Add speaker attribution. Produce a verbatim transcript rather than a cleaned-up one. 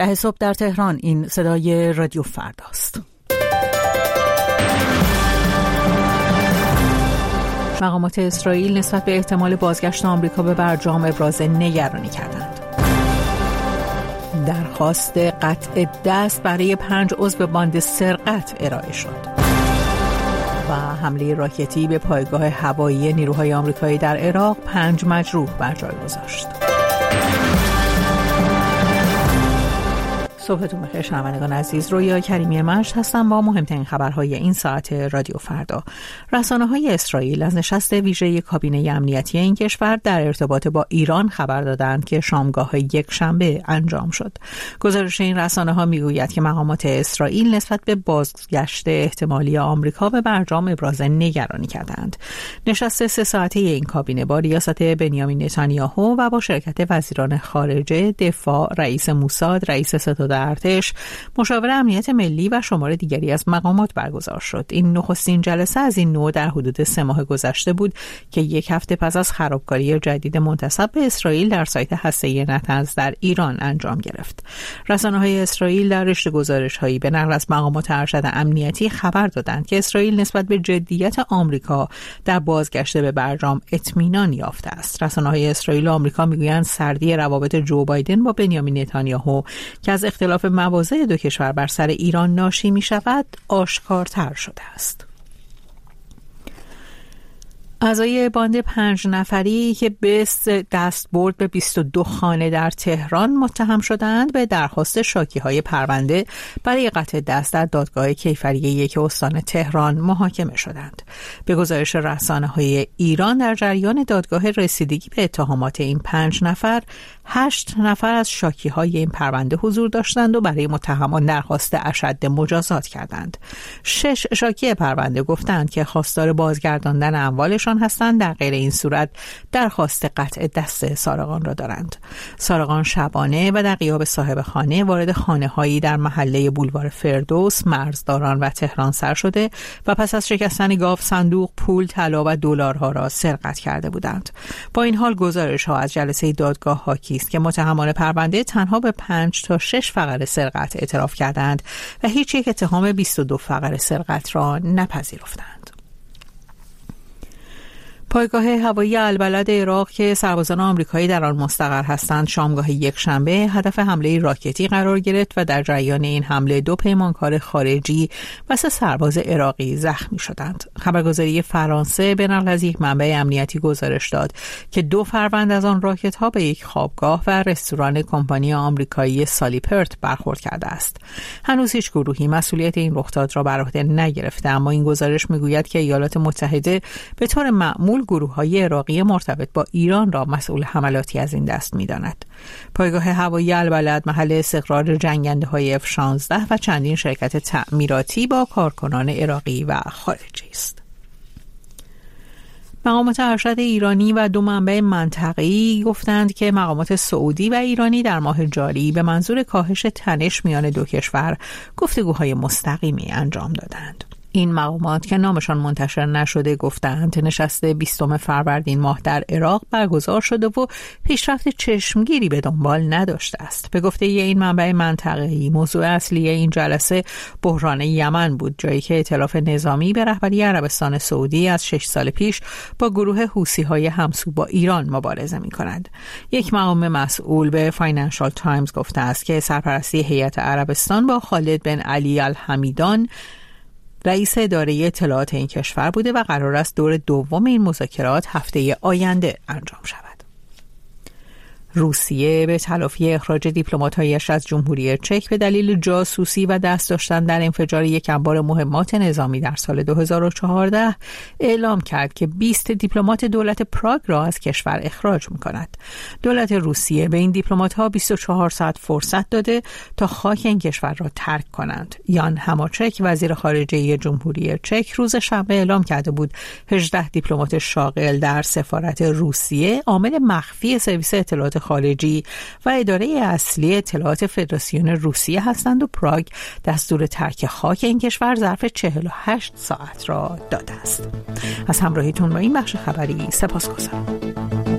Speaker 1: ده صبح در تهران. این صدای رادیو فرداست. مقامات اسرائیل نسبت به احتمال بازگشت آمریکا به برجام ابراز نگرانی کردند. درخواست قطع دست برای پنج عضو باند سرقت ارائه شد. و حمله راکتی به پایگاه هوایی نیروهای آمریکایی در عراق پنج مجروح بر جای گذاشت. صبحتون بخیر شنوندگان عزیز، رویا کریمی مشت هستم با مهمترین خبرهای این ساعت رادیو فردا. رسانه‌های اسرائیل از نشست ویژه کابینه امنیتی این کشور در ارتباط با ایران خبر دادند که شامگاه یک شنبه انجام شد. گزارش این رسانه‌ها میگوید که مقامات اسرائیل نسبت به بازگشت احتمالی آمریکا به برجام ابراز نگرانی کردند. نشست سه ساعته این کابینه با ریاست بنیامین نتانیاهو و با شرکت وزیران خارجه، دفاع، رئیس موساد، رئیس ستاد ارتش، مشاور امنیت ملی و شمار دیگری از مقامات برگزار شد. این نخستین جلسه از این نوع در حدود سه ماه گذشته بود که یک هفته پس از خرابکاری جدید منتسب به اسرائیل در سایت هسته‌ای نتنز در ایران انجام گرفت. رسانه‌های اسرائیل در رشته گزارش‌هایی به نقل از مقامات ارشد امنیتی خبر دادند که اسرائیل نسبت به جدیت آمریکا در بازگشت به برجام اطمینان یافته است. رسانه‌های اسرائیل و آمریکا میگویند سردی روابط جو بایدن با بنیامین نتانیاهو که از اختلاف مواضع دو کشور بر سر ایران ناشی می شود آشکارتر شده است. اعضای باند پنج نفری که به دست برد به بیست و دو خانه در تهران متهم شدند به درخواست شاکی‌های پرونده برای قطع دست در دادگاه کیفری یک استان تهران محاکمه شدند. به گزارش رسانه‌های ایران در جریان دادگاه رسیدگی به اتهامات این پنج نفر، هشت نفر از شاکی‌های این پرونده حضور داشتند و برای متهمان درخواست اشد مجازات کردند. شش شاکی پرونده گفتند که خواستار بازگرداندن اموالشان هستند، در غیر این صورت درخواست قطع دست سارقان را دارند. سارقان شبانه و در غیاب صاحب خانه وارد خانه‌هایی در محله بولوار فردوس، مرزداران و تهران سر شده و پس از شکستن گاو صندوق، پول، طلا و دلارها را سرقت کرده بودند. با این حال گزارش‌ها از جلسه دادگاه حاکی است که متهمان پرونده تنها به پنج تا شش فقره سرقت اعتراف کردند و هیچ یک اتهام بیست و دو فقره سرقت را نپذیرفتند. پایگاه هوایی البلد عراق که سربازان آمریکایی در آن مستقر هستند شامگاه یک شنبه هدف حمله راکتی قرار گرفت و در جریان این حمله دو پیمانکار خارجی و سه سرباز عراقی زخمی شدند. خبرگزاری فرانسه به نقل از یک منبع امنیتی گزارش داد که دو فروند از آن راکت‌ها به یک خوابگاه و رستوران کمپانی آمریکایی سالیپرت برخورد کرده است. هنوز هیچ گروهی مسئولیت این رخداد را بر عهده نگرفته، اما این گزارش میگوید که ایالات متحده به طور معمول گروه‌های عراقی مرتبط با ایران را مسئول حملاتی از این دست می‌داند. پایگاه هوایی البلد محل استقرار جنگنده‌های اف شانزده و چندین شرکت تعمیراتی با کارکنان عراقی و خارجی است. مقامات ارشد ایرانی و دو منبع منطقه‌ای گفتند که مقامات سعودی و ایرانی در ماه جاری به منظور کاهش تنش میان دو کشور گفتگوهای مستقیمی انجام دادند. این مقامات که نامشان منتشر نشده گفتند نشست بیستم فروردین ماه در عراق برگزار شده و پیشرفت چشمگیری به دنبال نداشته است. به گفته این منبع منطقه‌ای موضوع اصلی این جلسه بحران یمن بود، جایی که ائتلاف نظامی به رهبری عربستان سعودی از شش سال پیش با گروه حوثی‌های همسو با ایران مبارزه می‌کند. یک مقام مسئول به فاینانشال تایمز گفته است که سرپرستی هیئت عربستان با خالد بن علی الحمیدان رئیس اداره اطلاعات این کشور بوده و قرار است دور دوم این مذاکرات هفته آینده انجام شود. روسیه به تلافی اخراج دیپلمات‌هایش از جمهوری چک به دلیل جاسوسی و دست داشتن در انفجار یک انبار مهمات نظامی در سال دو هزار و چهارده اعلام کرد که بیست دیپلمات دولت پراگ را از کشور اخراج می‌کند. دولت روسیه به این دیپلمات‌ها بیست و چهار ساعت فرصت داده تا خاک این کشور را ترک کنند. یان هماچک وزیر خارجه جمهوری چک روز شنبه اعلام کرده بود هجده دیپلمات شاغل در سفارت روسیه عامل مخفی سرویس اطلاعات خارجی و اداره اصلی اطلاعات فدراسیون روسیه هستند و پراگ دستور ترک خاک این کشور ظرف چهل و هشت ساعت را داده است. از همراهیتون با این بخش خبری سپاسگزارم.